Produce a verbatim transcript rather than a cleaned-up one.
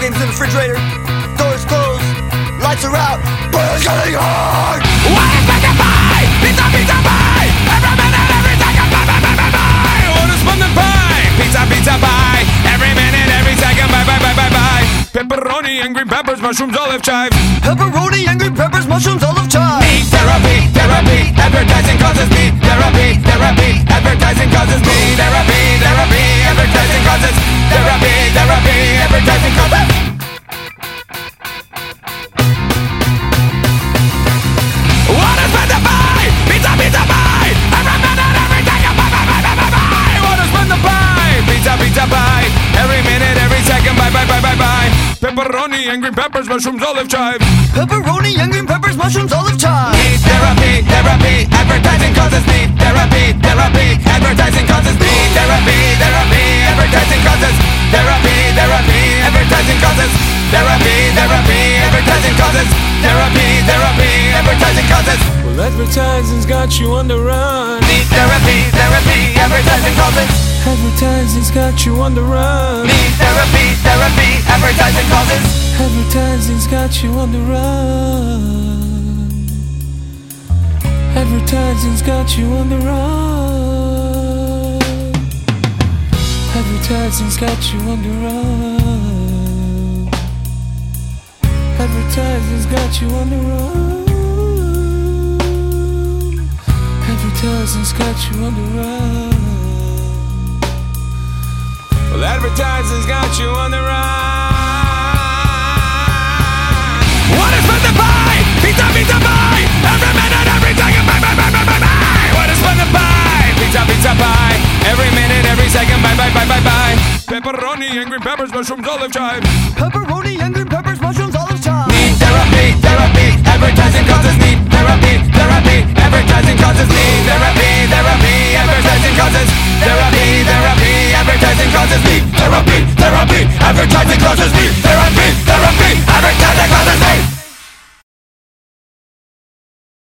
games in the refrigerator, doors closed, lights are out, but it's getting hard. What is making pie? Pizza, pizza pie. Every minute, every second, bye, bye, bye, bye, bye. What is fun to pie? Pizza, pizza pie. Every minute, every second, bye, bye, bye, bye, bye. Pepperoni and green peppers, mushrooms, olive chive. Pepperoni and green peppers, mushrooms, olive chive. Me therapy, therapy. Advertising causes me therapy, therapy. Advertising causes me therapy, therapy. Advertising causes therapy, therapy. Advertising causes. What is meant to buy? Pizza, pizza pie. Every minute, every second, bye, bye, bye, bye, bye, bye. What is meant to buy? Pizza, pizza pie. Every minute, every second, bye, bye, bye, bye, bye. Pepperoni and green peppers, mushrooms, olive chive. Pepperoni and green peppers, mushrooms, olive chive. Need therapy, therapy. Advertising causes me therapy, therapy. Advertising causes me therapy, therapy. Advertising causes therapy, therapy. Advertising causes therapy, therapy. Advertising causes therapy, therapy. Advertising causes. Well, advertising's got you on the run. Need therapy, therapy. Advertising causes. Advertising's got you on the run. Need therapy, therapy. Advertising causes. Advertising's got you on the run. Advertising's got you on the run. Advertising's got you on the run. Advertising's got you on the run. Advertising's got you on the run. Well, advertising's got you on the run. What is fun to buy? Pizza, pizza pie. Every minute, every second, bye, bye, bye, bye, bye, bye. What is fun to buy? Pizza, pizza pie. Every minute, every second, bye, bye, bye, bye, bye. Pepperoni and green peppers, mushrooms, olive chive. Pepperoni and green peppers, mushrooms, olive chive. Need therapy, therapy. Advertising causes need therapy, therapy. Advertising causes need therapy, therapy. Advertising causes therapy, therapy. Advertising causes need therapy, therapy. Advertising causes need